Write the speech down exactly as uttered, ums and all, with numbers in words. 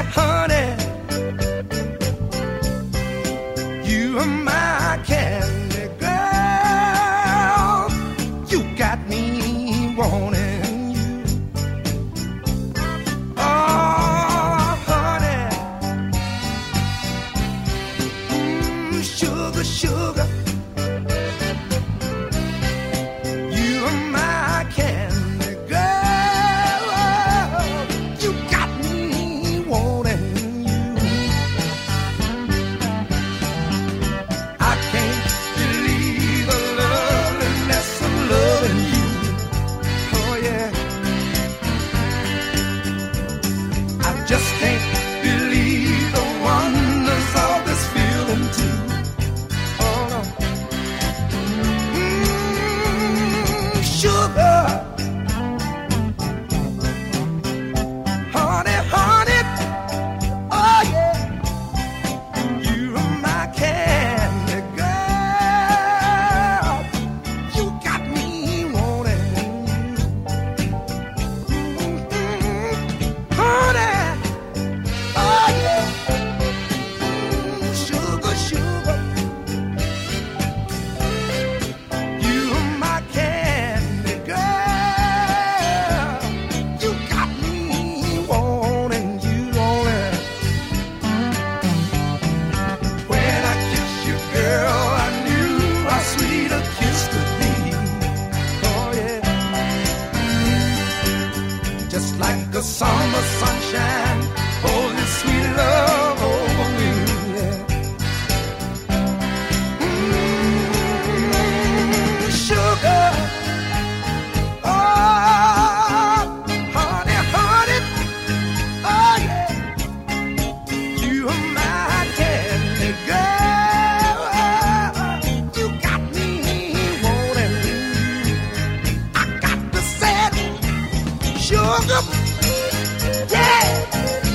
honey, you are my candy girl. You got me wanting you. Oh, honey, mm, sugar, sugar, you are my candy girl. You got me wanting you. I can't believe the loveliness of loving you. Oh yeah, I just can't believe the wonders of this feeling too. Oh no, mm, sugar, honey, honey, oh yeah, you are my candy girl. You got me wanting you, mm, honey, oh yeah, mm, sugar, sugar, you are my candy girl. You got me wanting you, wanting. When I kissed you, girl, I knew how sweet a kiss could be. Oh yeah, just like the summer sunshine, oh this sweet love over me. Yeah. Mm, sugar, oh honey, honey, oh yeah. You are my candy girl. You got me wanting you. I got to say it, sugar, yeah.